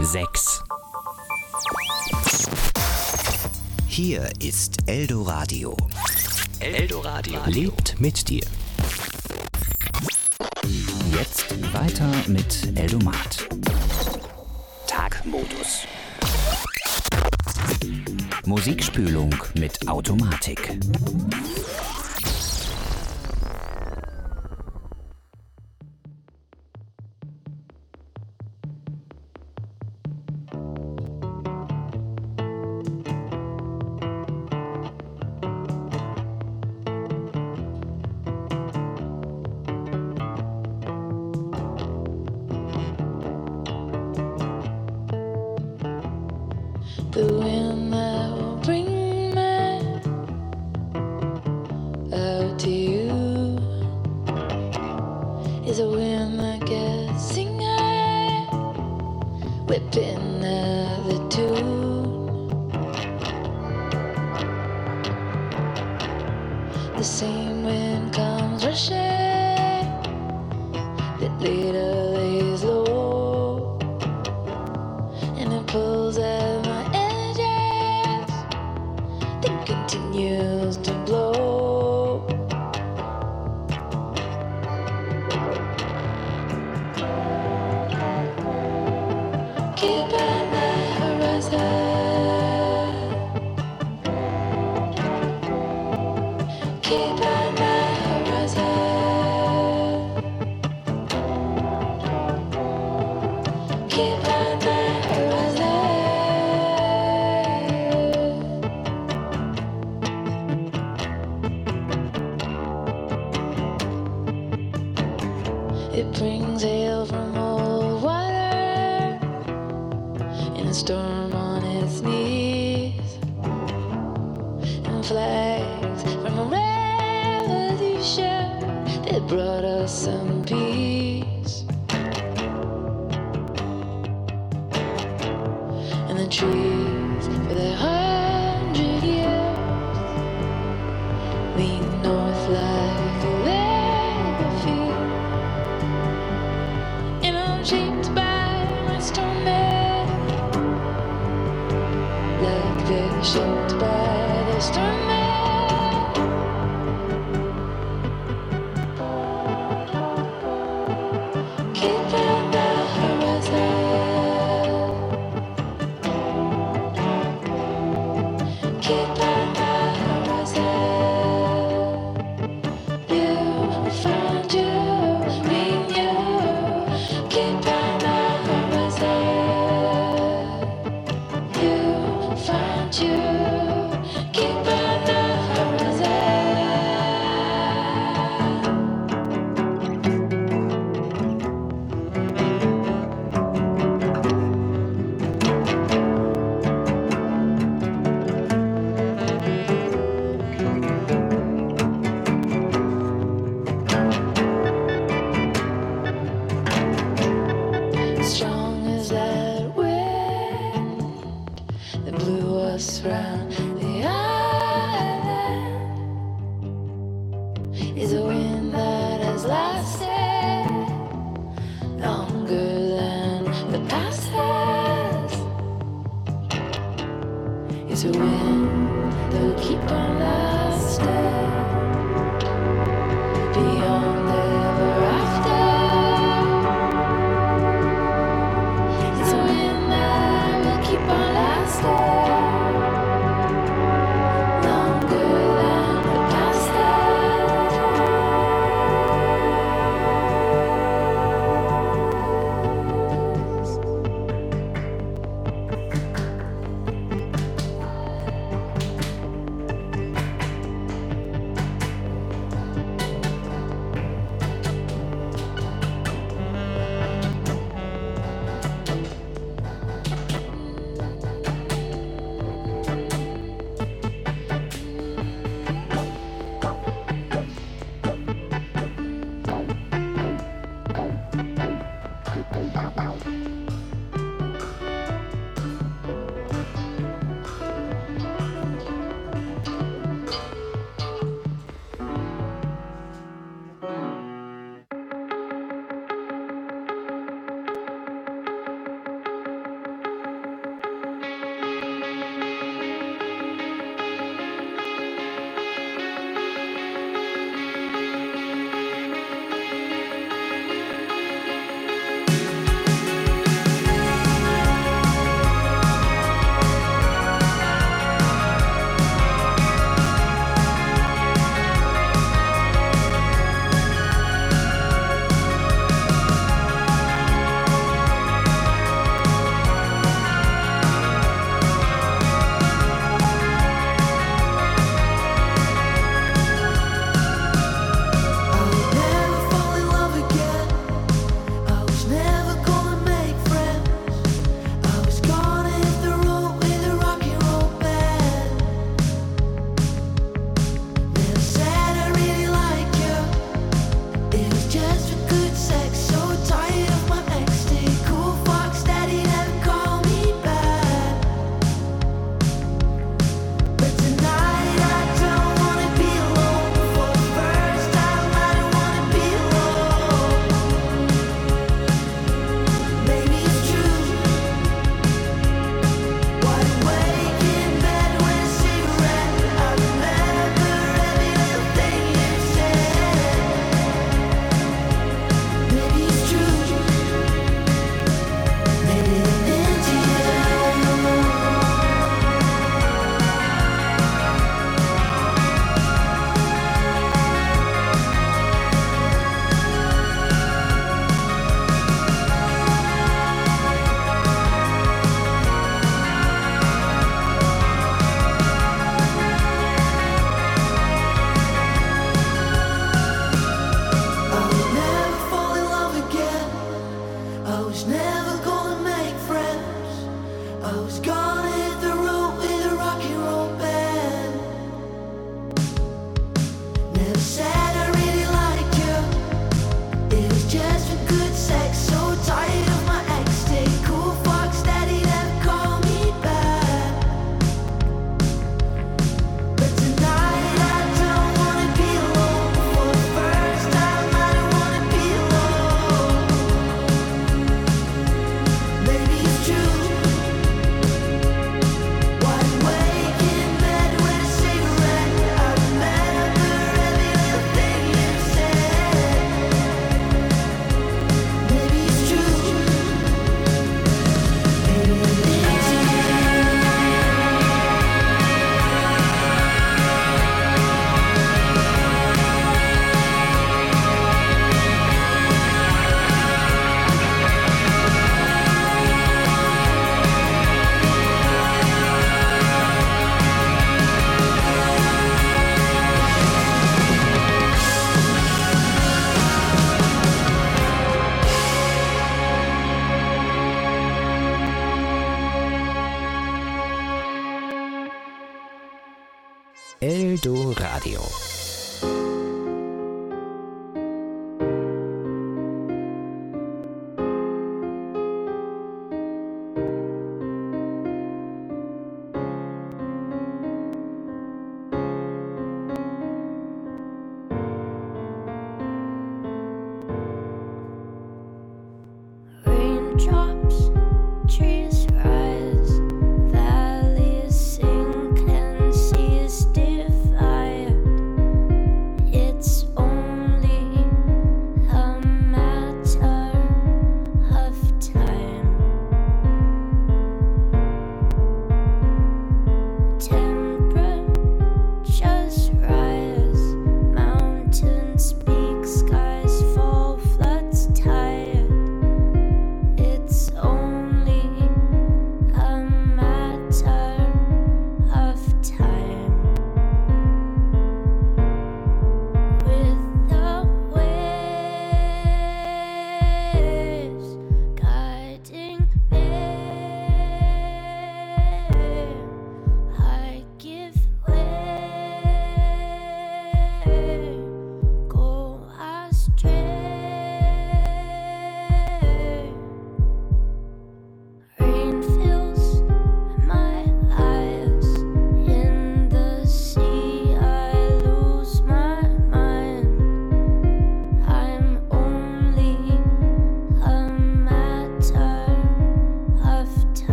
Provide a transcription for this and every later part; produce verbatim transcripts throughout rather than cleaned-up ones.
sechs. Hier ist Eldoradio. Eldoradio lebt mit dir. Jetzt weiter mit Eldomat. Tagmodus. Musikspülung mit Automatik. The wind that will bring me out to you is a wind that gets singing, whipping at the tune. The same wind comes rushing that later lays low, and it pulls at my continues to blow. Keep on the horizon. Keep on the horizon. Keep on the horizon. It brings hail from old water in a storm on its knees, and flags from a revolution that brought us some peace. And the trees for their hundred years lean north like a legacy. Shaped by my stormy, like they're shaped by the stormy. Keep on the horizon. Keep on the horizon. You find you, mean you. Keep on the horizon. You find you. Keep on the horizon.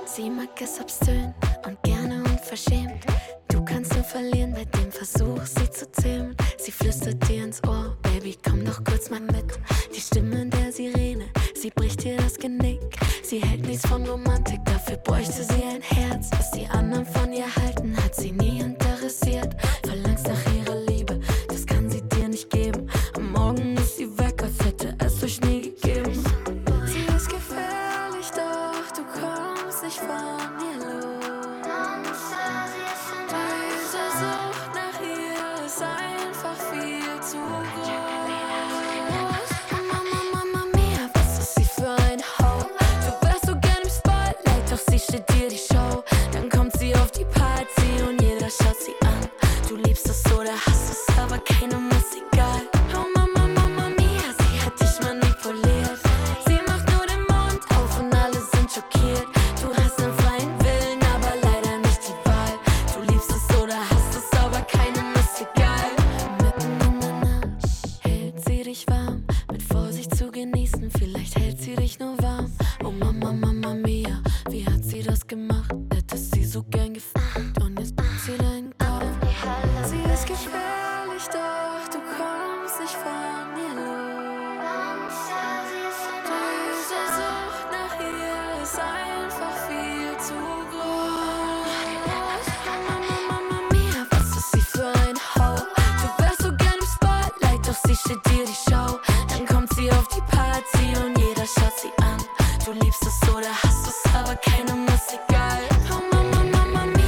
Sie mag es obszön und gerne unverschämt. Du kannst nur verlieren bei dem Versuch, sie zu zähmen. Sie flüstert dir ins Ohr, Baby, komm doch kurz mal mit. Die Stimme der Sirene, sie bricht dir das Genick. Sie hält nichts von Romantik, dafür bräuchte sie ein Herz. Was die anderen von ihr halten, hat sie nie interessiert. Verlangst nach ihrer Liebe, das kann sie dir nicht geben. Am Morgen ist sie weg, als hätte es euch nie gegeben. Sie ist gefährlich, doch du kommst nicht von ihr los. Diese Sucht nach ihr ist einfach viel zu groß. Mama, Mama mia, was ist sie für ein Ho? Du wärst so gern im Spotlight, doch sie steht dir die Show. Dann kommt sie auf die Party und jeder schaut sie an. Du liebst es oder hasst es, aber keinem ist egal. Oh Mama, Mama mia, sie hat dich manipuliert. Sie macht nur den Mund auf und alle sind schockiert. Du hast einen freien Willen, aber leider nicht die Wahl. Du liebst es oder hasst es, aber keinem ist egal. Mitten in der Nacht hält sie dich warm, mit Vorsicht zu genießen, vielleicht hält sie dich nur warm. Oh Mama, Mama mia, wie hat sie das gemacht? Hättest sie so gern gefuckt und jetzt packt sie deinen Kopf. Sie ist gefährlich, doch du kommst nicht von ihr los. Diese Sucht nach ihr ist einfach viel zu groß. Mama, Mama mia, was ist sie für ein Ho? Du wärst so gern im Spotlight, doch sie steht dir die Show. Dann kommt sie auf die Party und jeder schaut sie an. Du liebst es oder hasst es, aber keinem ist egal. Oh Mama, Mama mia.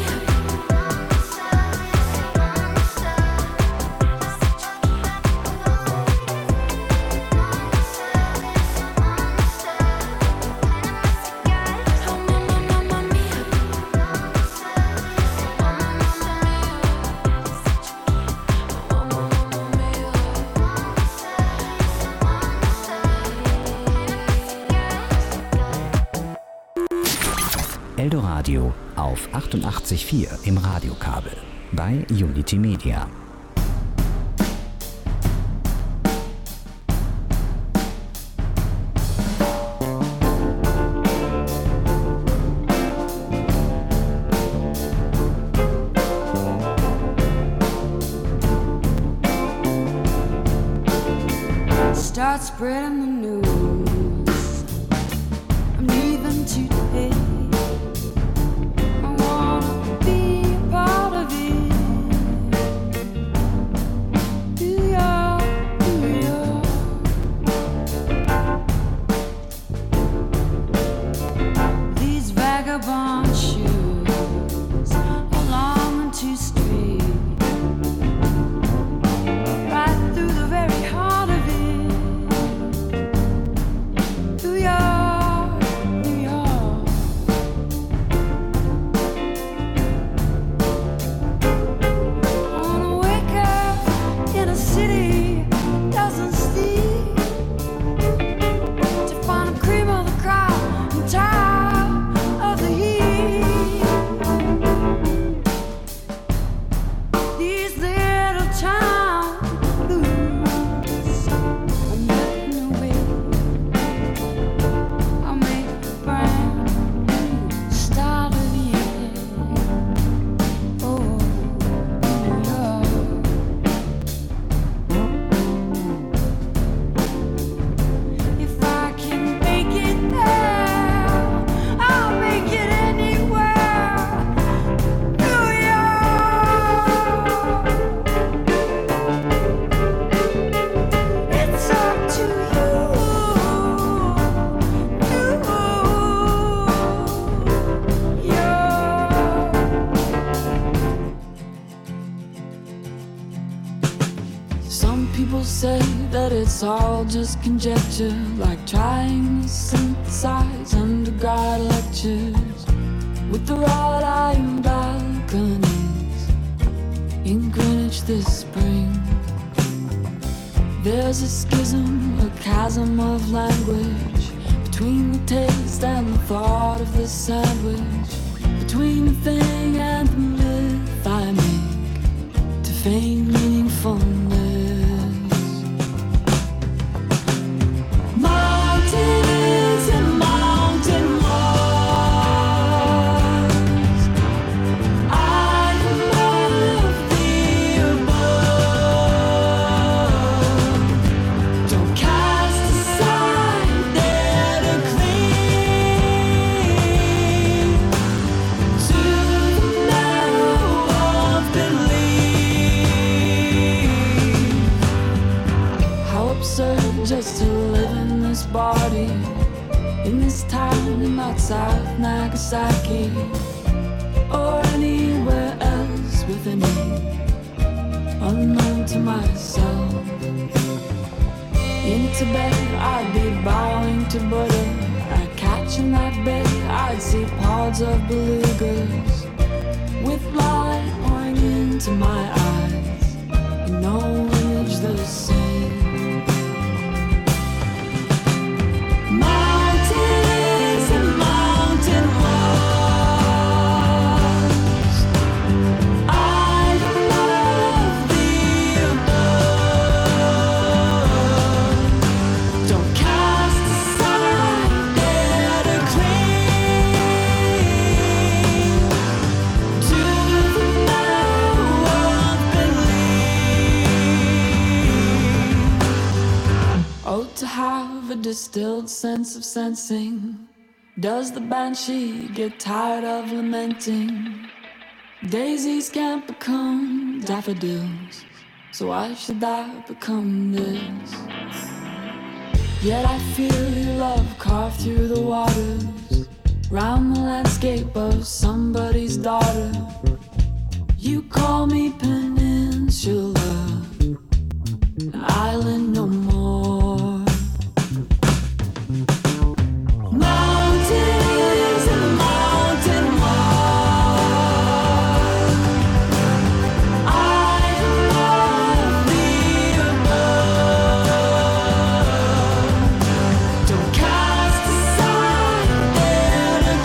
Oh Mama, Mama mia. Oh Mama mia. Eldoradio auf achtundachtzig Komma vier im Radiokabel bei Unity Media. Start spreading the news. I'm leaving today. I wanna be a part of it. Do ya, do ya? These vagabond shoes are long and too straight, right through the very heart of it. New York, New York. I wanna wake up in a city that doesn't sleep, to find the cream of the crop and top of the heap. These little town blues, I'm looking away. I'll make a brand new start again. Oh, New York. If I can make it there, I'll make it anywhere. New York. It's up to you. New York. Some people say that it's all just conjecture, like trying to synthesize undergrad lectures with the wrought iron balconies in Greenwich this spring. There's a schism, a chasm of language between the taste and the thought of this sandwich, between the thing and the myth I make to feign meaningfulness. Mountain is a mountain wall. body in this town, not South Nagasaki or anywhere else with a name unknown to myself. In Tibet, I'd be bowing to Buddha. I'd catch in that bed, I'd see pods of belugas with light pouring into my eyes, and no image the same. Mountains and mountain walls, I love the above. Don't cast aside that are cling to the marrow of belief. Oh, to have a distilled sense of sensing. Does the banshee get tired of lamenting? Daisies can't become daffodils, so why should I become this? Yet I feel your love carved through the waters, round the landscape of somebody's daughter. You call me peninsula, an island no more. Mountains and mountain walls, I love the above. Don't cast aside that are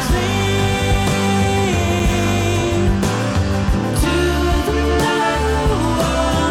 cling to the marrow of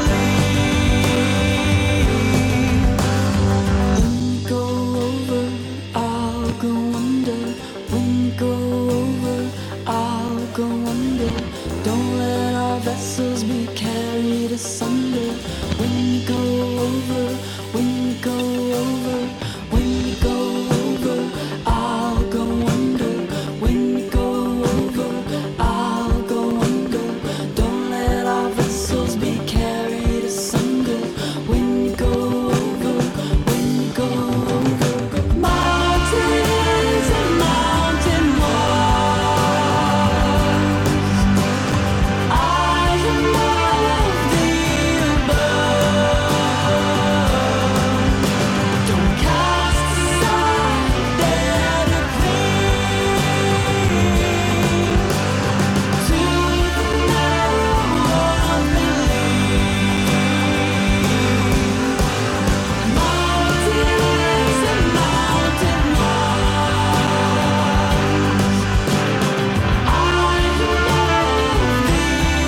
belief. When we go over, I'll go under. When we go over, I'll go under. Don't let our vessels be carried asunder. When we go over, when we go over, when we go over, I'll go under. When we go over, I'll go under. Don't let our vessels be carried asunder. When we go over, when we go over, mountains and mountain walls, I love the above. Don't cast aside that are cling to the marrow of belief. Mountains and mountain walls, I love the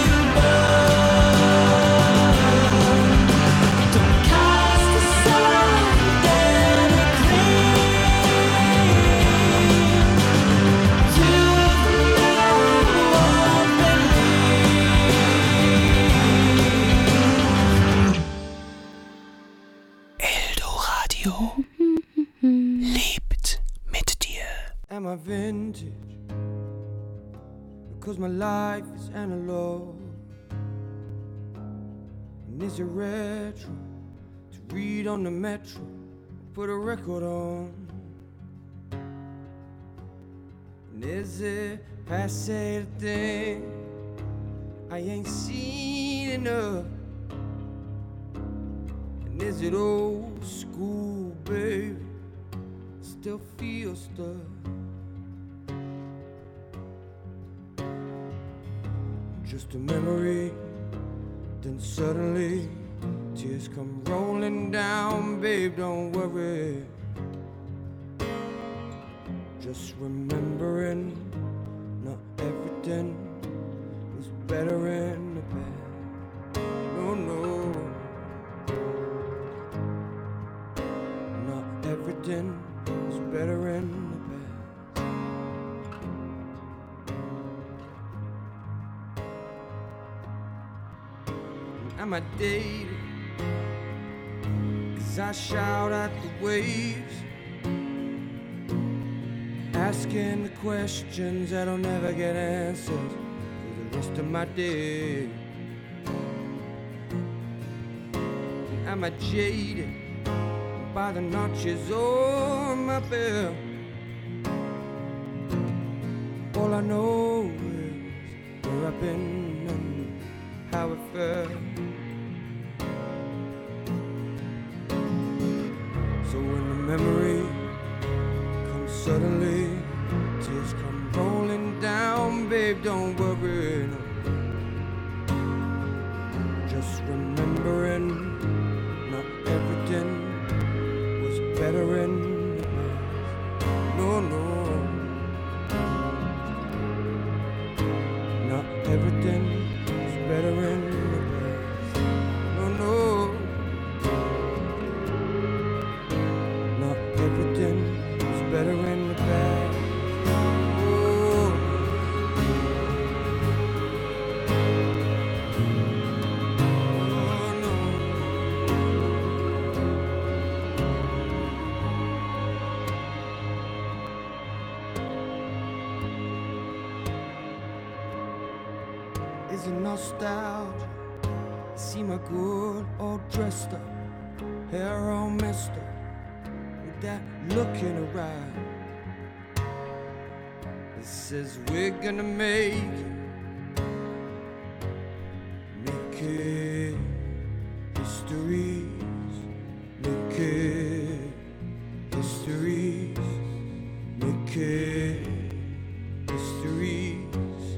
above. Don't cast aside that are cling to the marrow of belief. Eldoradio lebt mit dir. Am I vintage? Because my life is analog. And is it retro to read on the metro? Put a record on. And is it passe the thing I ain't seen enough? And is it old school, baby? Still feel stuff. Just a memory, then suddenly tears come rolling down, babe, don't worry. Just remembering not everything was better in the past. No, no, not everything was better in the past. Am I dated? Cause I shout at the waves, asking the questions that'll never get answered for the rest of my day. Am I jaded by the notches on my belt. All I know is where I've been and how it felt. So when the memory comes suddenly, tears come rolling down, babe, don't worry, no. Just remembering not everything was better in the past. No, no. Not everything was better in the past. No, no. Not everything was better in the past. Is it nostalgia? See my good all dressed up, hair all messed up, with that look in her eye. It says we're gonna make it, make it histories, make it histories, make it histories,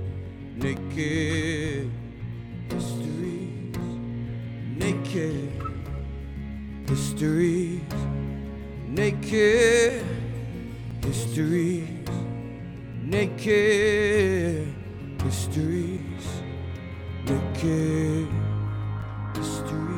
naked histories, naked histories, naked histories, naked histories, naked histories.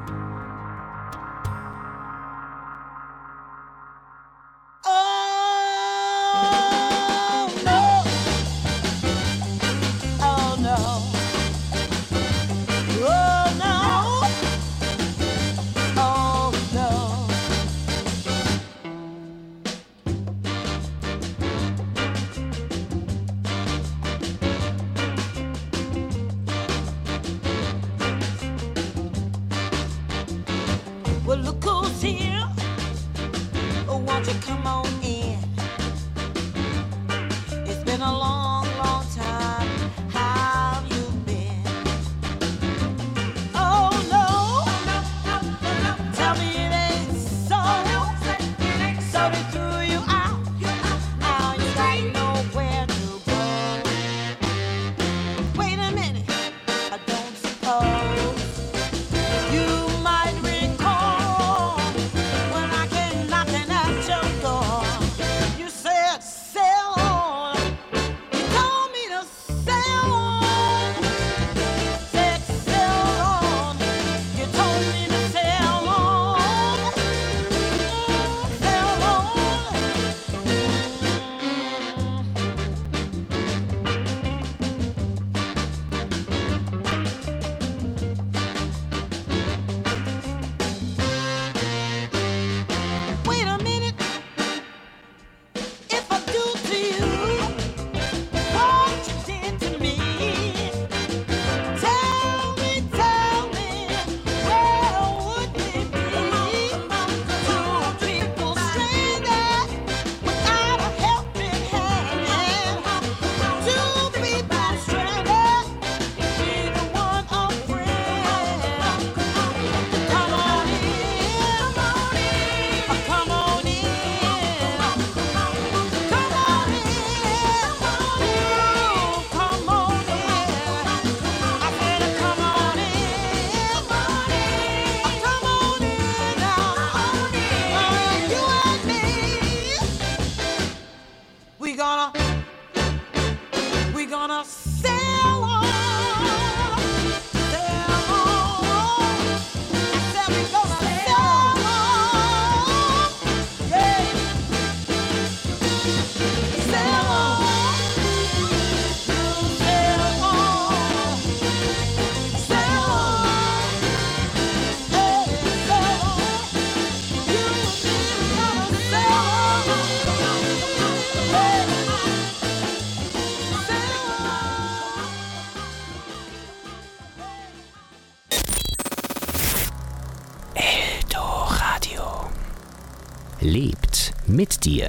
Well, look who's here. Oh, won't you come on in? It's been a long, long time. How have you been? Oh, no. Tell me it ain't so. So they threw you out. Now you got nowhere to go. Wait a minute. I don't suppose you might recall when I came knocking at your door. mit dir.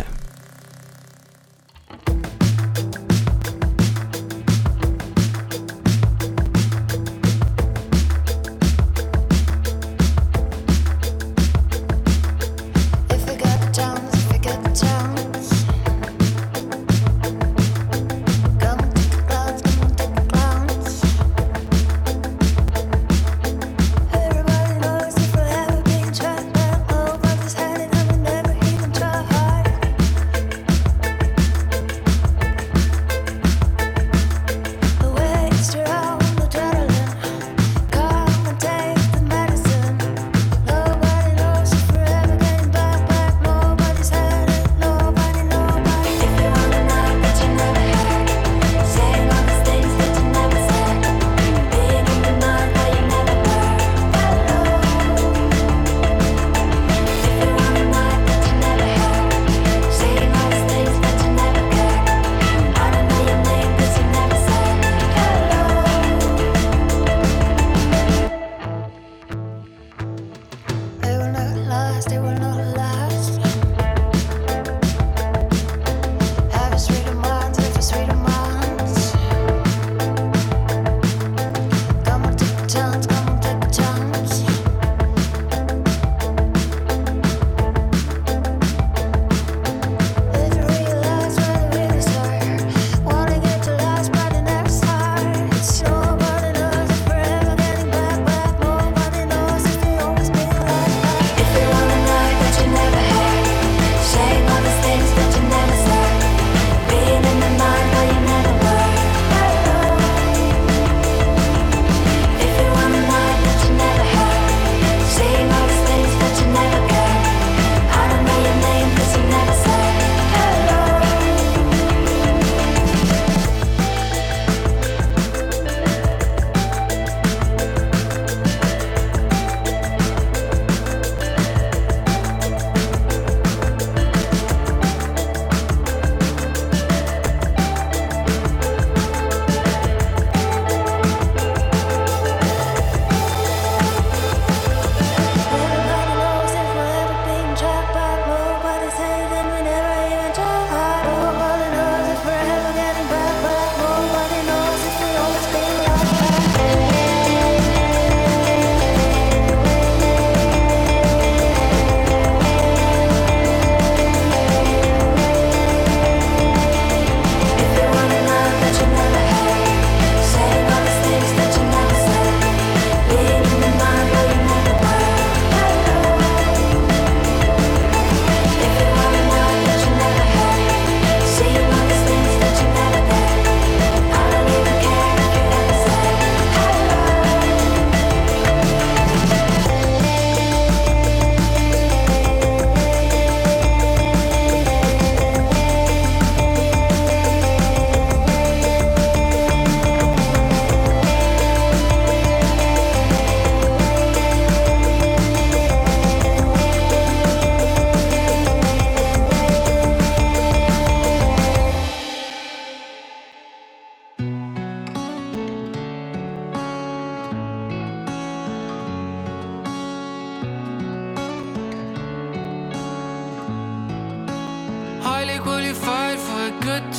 good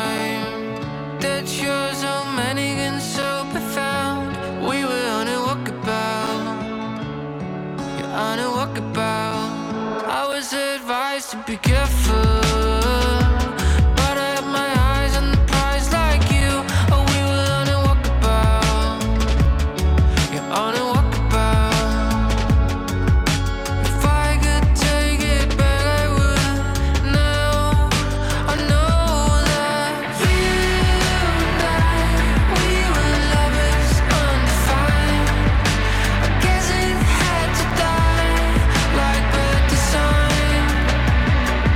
time that shows so many and so profound. We were on a walkabout, you're on a walkabout. I was advised to be careful, but I had my eyes on the prize like you. Oh, we were on a walkabout, you're on a walkabout. If I could take it back, I would. Now I know that you and I, we were lovers undefined. I guess it had to die like bad design.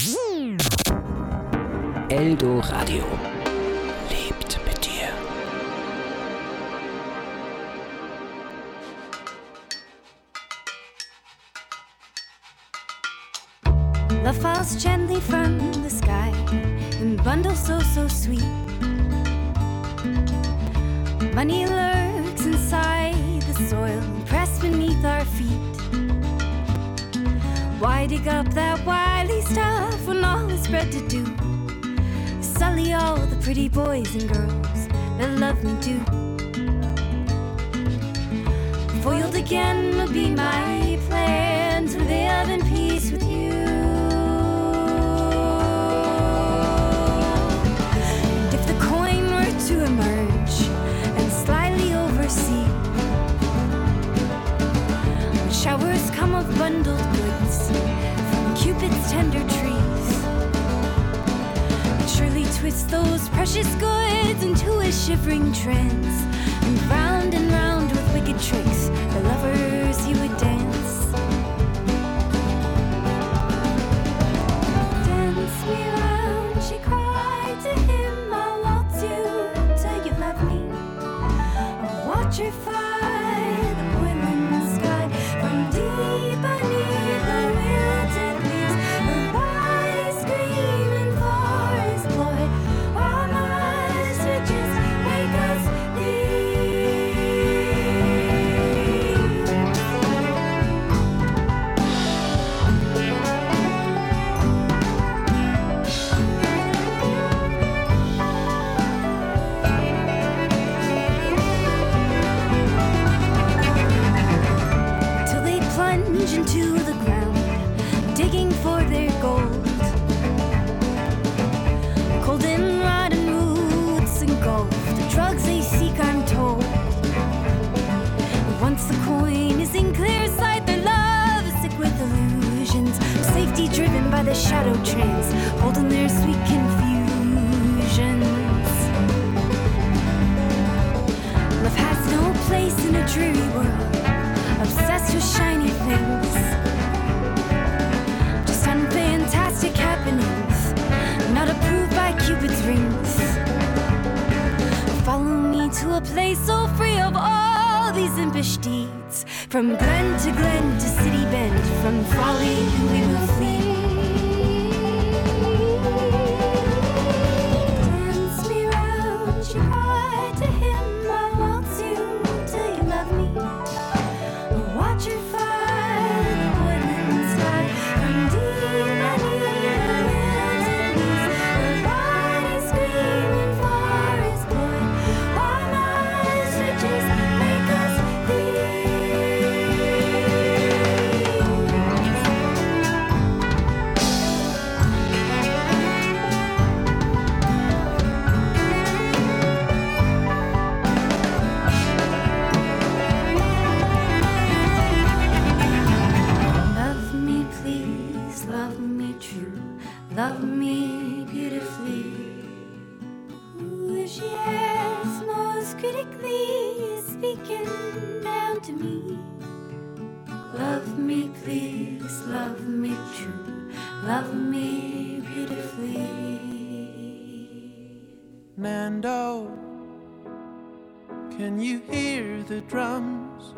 Eldo Radio. Lebt mit dir. Love falls gently from the sky in bundles so, so sweet. Money lurks inside the soil, pressed beneath our feet. Why dig up that wily stuff when all is spread to do? Sully all the pretty boys and girls that love me do. Foiled again would be my plan to live in peace with you. And if the coin were to emerge and slyly oversee, when showers come of bundled goods from Cupid's tender trees, surely twist those precious goods into a shivering trance, and round and round with wicked tricks the lovers you would dance. Dance me round, she cried to him, I'll waltz you till you love me. I'll watch her fly the boiling sky from deep beneath the wilted leaves. Her body screaming for his boy, while my switches make us leave. Till they plunge into the ground, digging for their gold. Cold and rotten roots engulf the drugs they seek, I'm told. Once the coin is in clear sight, their love is sick with illusions. Safety driven by the shadow trance, holding their sweet confusions. Love has no place in a dreary world, obsessed with shiny things. Just unfantastic happenings, not approved by Cupid's rings. Follow me to a place so free of all these impish deeds. From glen to glen to city bend, from folly we will flee. Dance me round, she cried to him, I'll waltz you till you love me. I'll watch her fly the boiling sky from deep beneath the wilted leaves. Her body screaming for his boy, while my switches make us leave. Love me, please, love me true, love me beautifully. Who she is most critically speaking down to me. Love me, please, love me true, love me beautifully. Nando, can you hear the drums?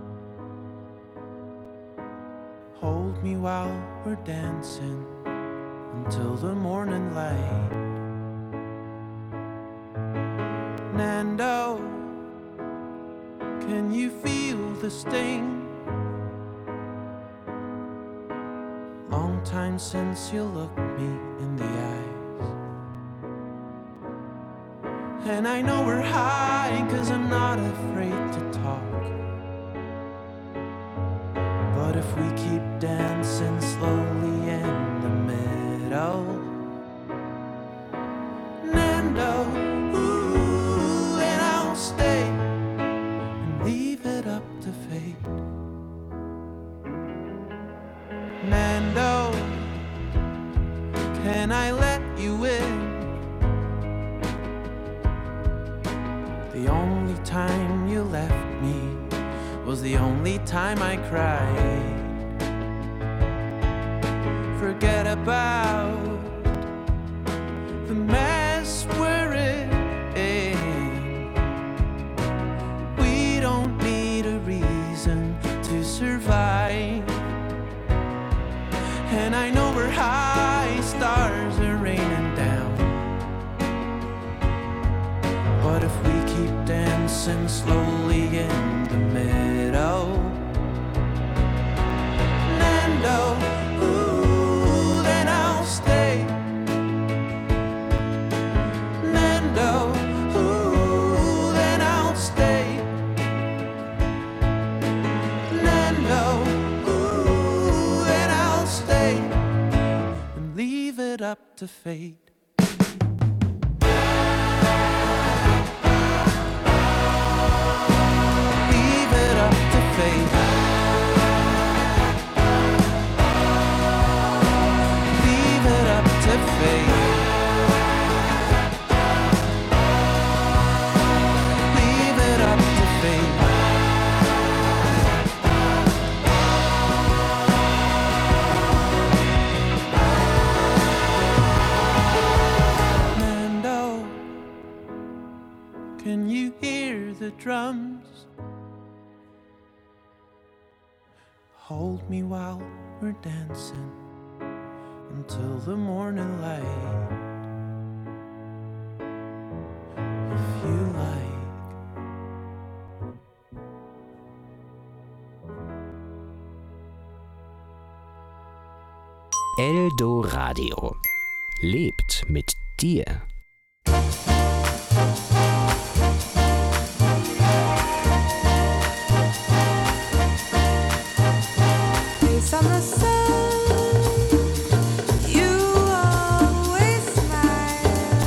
Hold me while we're dancing until the morning light. Nando, can you feel the sting? Long time since you looked me in the eyes. And I know we're high, cause I'm not afraid to talk. But if we keep dancing slowly in the middle, Nando, ooh, and I'll stay and leave it up to fate. Nando, can I let you in? The only time you left me was the only time I cried. Forget about the mess we're in. We don't need a reason to survive. And I know we're high, stars are raining down. But if we keep dancing slowly in the meadow, Nando, ooh, then I'll stay. Nando, ooh, then I'll stay. Nando, ooh, then I'll stay. And leave it up to fate. Leave it up to fate. Leave it up to fate. Leave it up to fate. Nando, can you hear the drums? Hold me while we're dancing until the morning light. If you like. Eldo Radio. Lebt mit dir. Face on the sun, you always smile.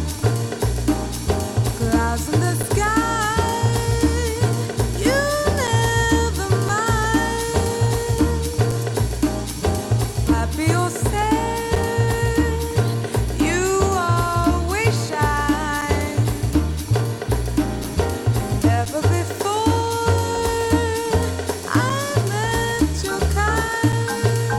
Clouds in the sky, you never mind. Happy or sad, you always shine. Never before I met your kind.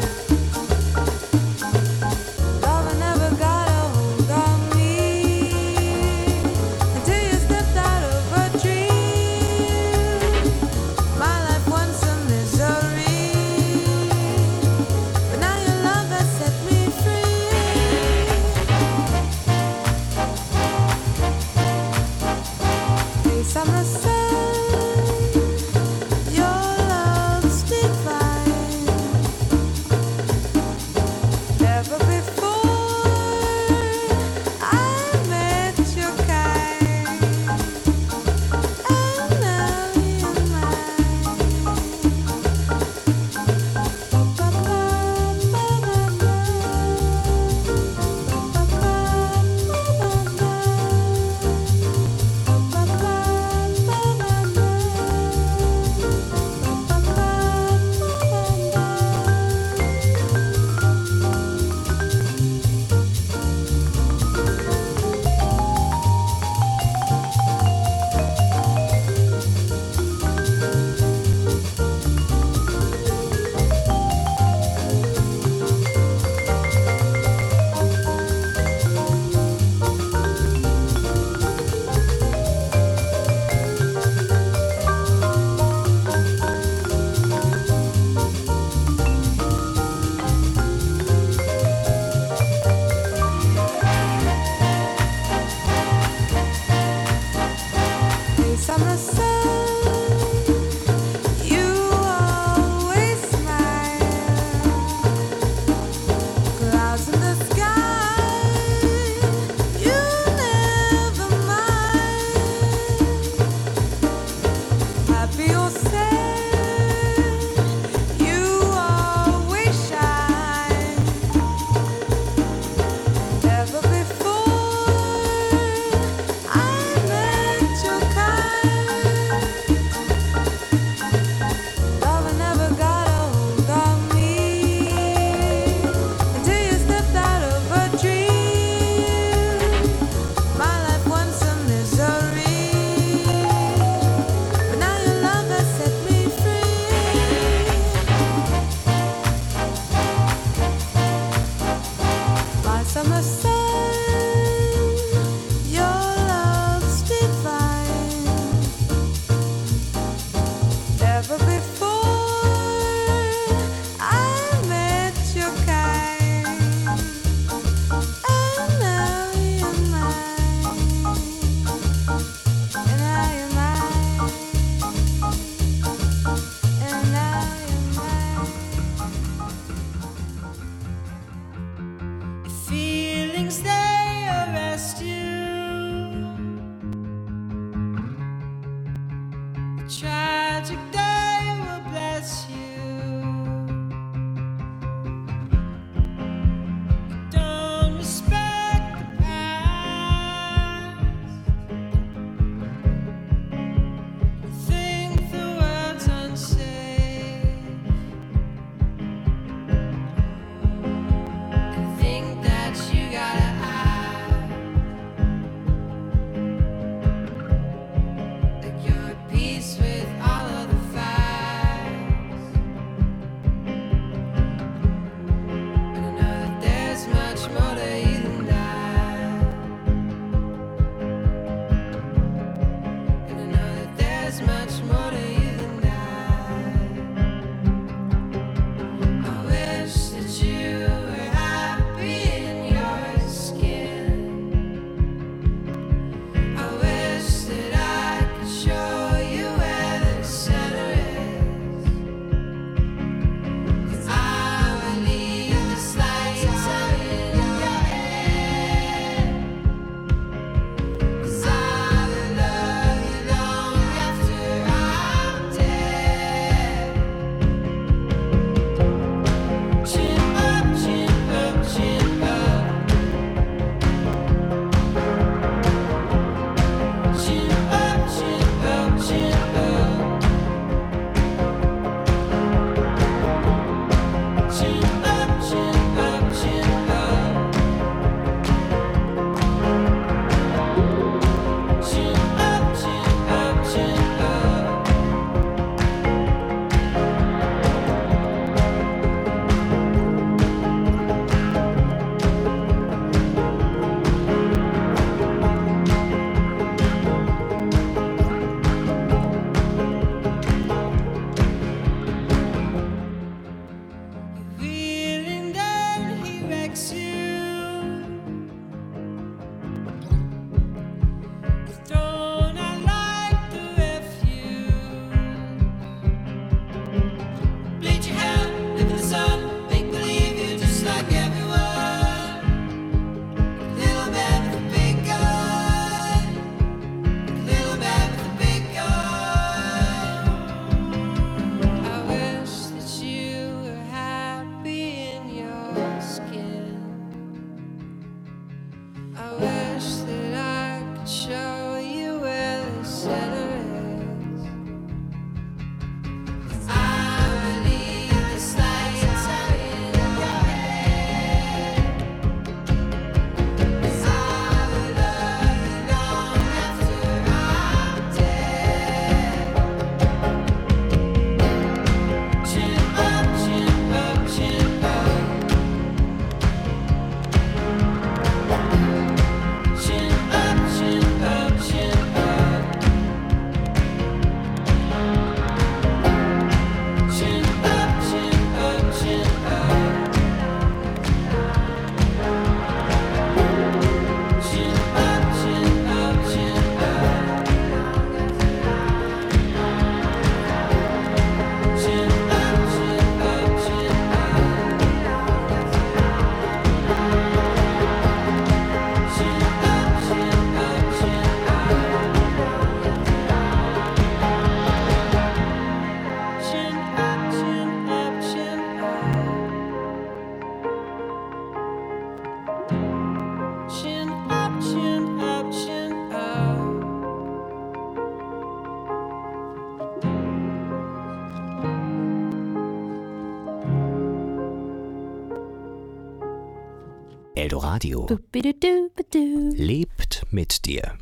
Eldoradio Boop-a-doo-doo-ba-doo. lebt mit dir.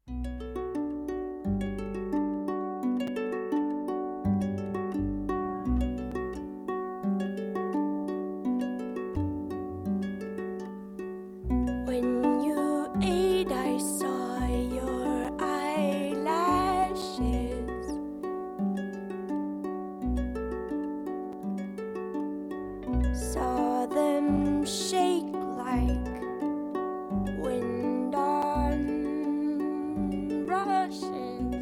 When you ate, I saw your eyelashes. Saw them shake like wind on rushes.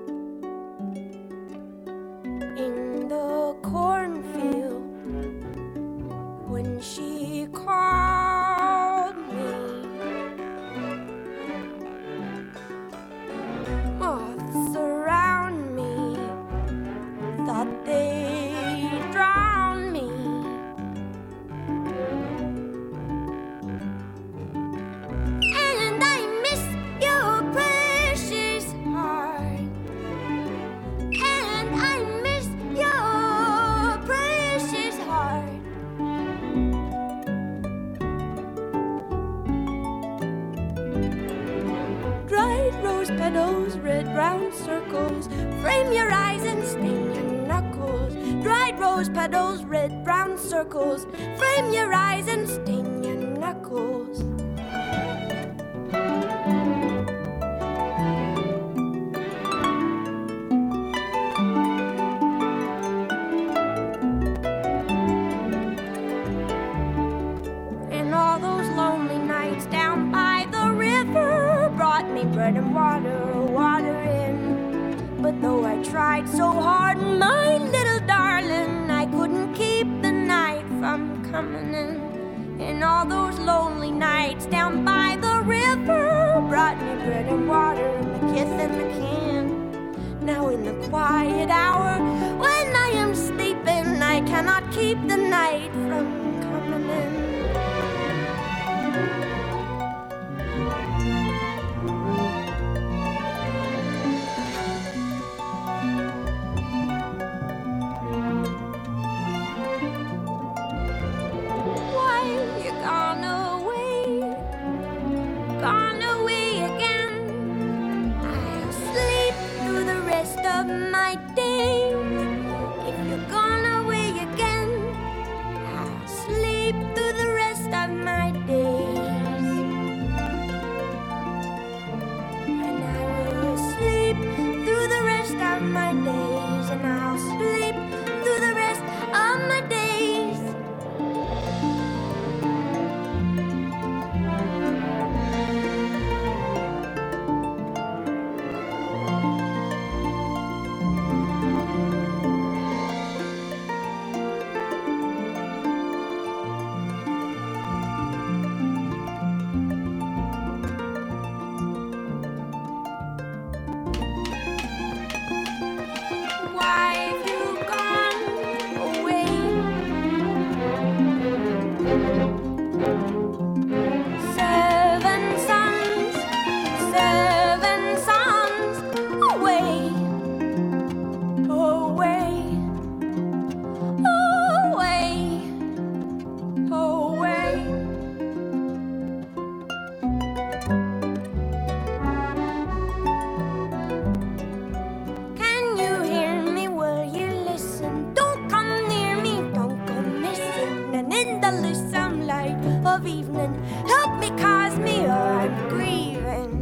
In the cornfield, when she called me, moths around me thought they drowned me. And I miss your precious heart. And I miss your precious heart. Dried rose petals, red round circles, frame your eyes and stain your knuckles. Dried rose petals, red brown circles, frame your eyes and stain your knuckles. And all those lonely nights down by the river brought me bread and water, water in. But though I tried so hard, my little darling, I couldn't keep the night from coming in. And all those lonely nights down by the river brought me bread and water and the kiss and the can. Now in the quiet hour when I am sleeping, I cannot keep the night from coming in. Why you gone away? Gone away again. I'll sleep through the rest of my days. If you're gone away again, I'll sleep through the rest of my days. And I will sleep through the rest of my days. And I'll sleep through the rest of my days. Why have you gone away? Seven suns, seven suns away, away, away, away. Can you hear me? Will you listen? Don't come near me, don't go missing. And in the lissom light of evening, help me, cause me, or I'm grieving.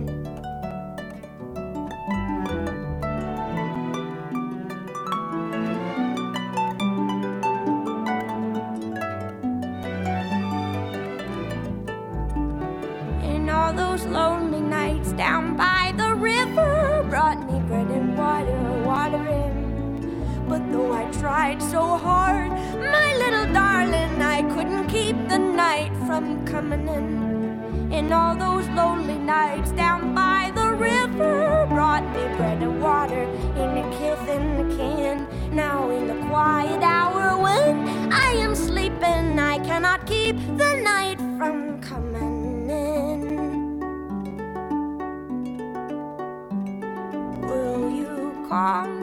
And all those lonely nights down by the river brought me bread and water, water in. But though I tried so hard, my little darling, I couldn't keep the night from coming in. And all those lonely nights down by the river brought me bread and water in a kiss in the can. Now in the quiet hour when I am sleeping, I cannot keep the night from coming in. Will you call me?